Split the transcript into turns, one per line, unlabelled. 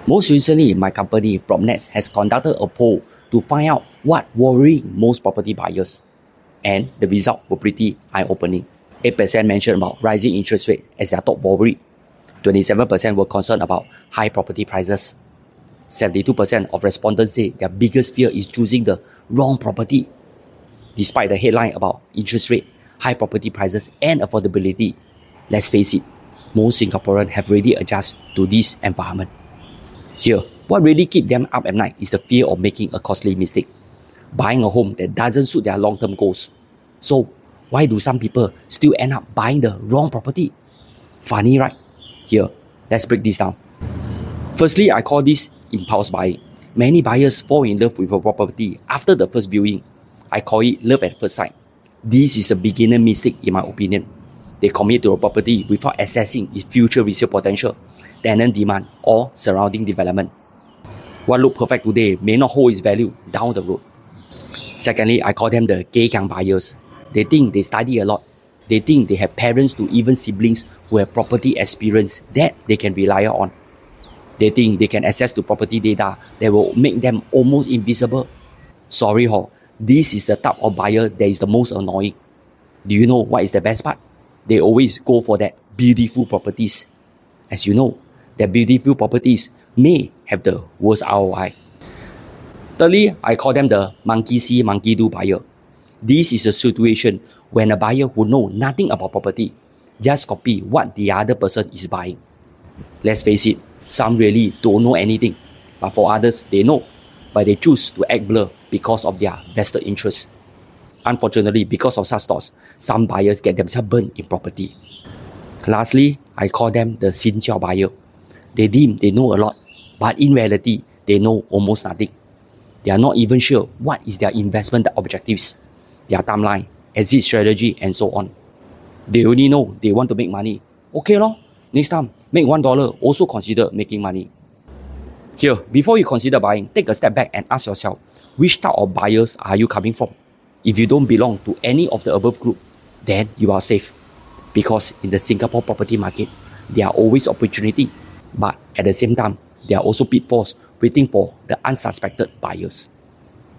Most recently, my company, PropNext, has conducted a poll to find out what worries most property buyers. And the results were pretty eye-opening. 8% mentioned about rising interest rates as their top worry. 27% were concerned about high property prices. 72% of respondents say their biggest fear is choosing the wrong property. Despite the headline about interest rate, high property prices and affordability, let's face it, most Singaporeans have already adjusted to this environment. Here, what really keeps them up at night is the fear of making a costly mistake, buying a home that doesn't suit their long-term goals. So, why do some people still end up buying the wrong property? Funny, right? Here, let's break this down. Firstly, I call this impulse buying. Many buyers fall in love with a property after the first viewing. I call it love at first sight. This is a beginner mistake in my opinion. They commit to a property without assessing its future resale potential, tenant demand, or surrounding development. What looks perfect today may not hold its value down the road. Secondly, I call them the gay young buyers. They think they study a lot. They think they have parents to even siblings who have property experience that they can rely on. They think they can access to property data that will make them almost invisible. Sorry this is the type of buyer that is the most annoying. Do you know what is the best part? They always go for that beautiful properties. As you know, that beautiful properties may have the worst ROI. Thirdly, I call them the monkey see, monkey do buyer. This is a situation when a buyer who knows nothing about property just copy what the other person is buying. Let's face it, some really don't know anything, but for others, they know, but they choose to act blur because of their vested interests. Unfortunately, because of such thoughts, some buyers get themselves burned in property. Lastly, I call them the Sin Jiao buyer. They deem they know a lot, but in reality, they know almost nothing. They are not even sure what is their investment objectives, their timeline, exit strategy, and so on. They only know they want to make money. Okay lor, next time, make $1, also consider making money. Here, before you consider buying, take a step back and ask yourself, which type of buyers are you coming from? If you don't belong to any of the above group, then you are safe. Because in the Singapore property market, there are always opportunity, but at the same time, there are also pitfalls waiting for the unsuspected buyers.